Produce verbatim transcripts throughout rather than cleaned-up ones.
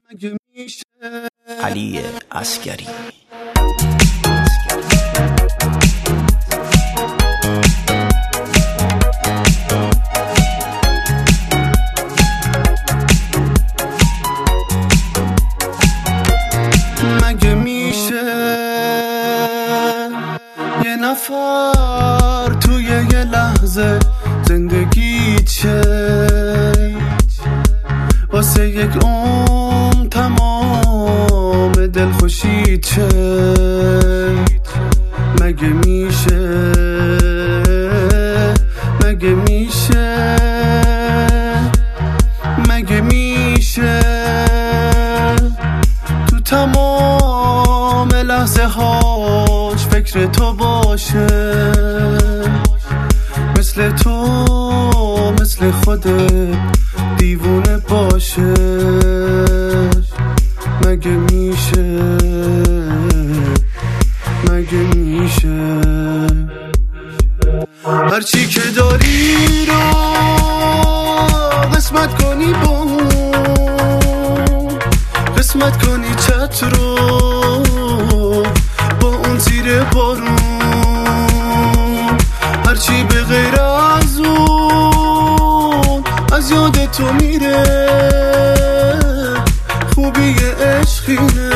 علی عسگری. مگه میشه یه نفر توی یه لحظه زندگی چه واسه یک عمر تمام دلخوشی چه؟ مگه میشه مگه میشه مگه میشه تو تمام لحظه هاش فکر تو باشه، مثل تو مثل خودت دیوونه باشه؟ مگه میشه مگه میشه هرچی که داری رو قسمت کنی با قسمت کنی چت رو با اون زیر بارون، هرچی به غیر از اون از یاد تو میره، خوبی عشقینه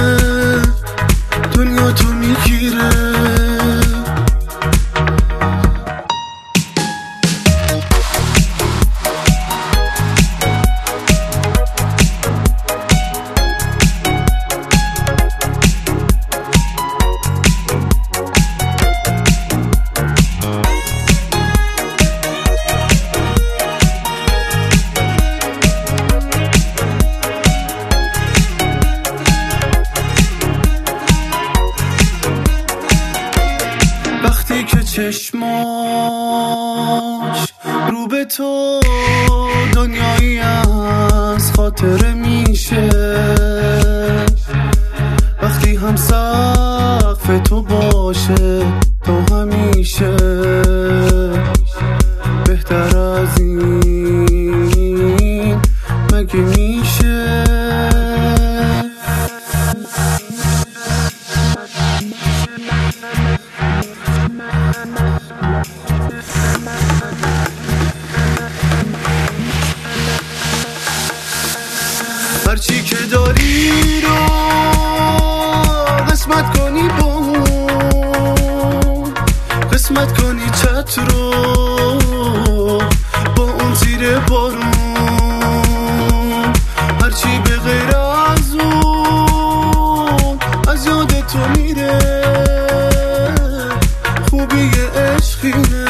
دنیا تو میگیره. وقتی که چشماش رو به تو دنیایی از خاطره میشه، وقتی هم سقف تو باشه تو همیشه بهتر از این مگه میشه؟ هرچی که داری رو قسمت کنی با قسمت کنی چت رو با اون زیر بارون، هرچی به غیر از اون از یاد تو میره، خوبی عشقینه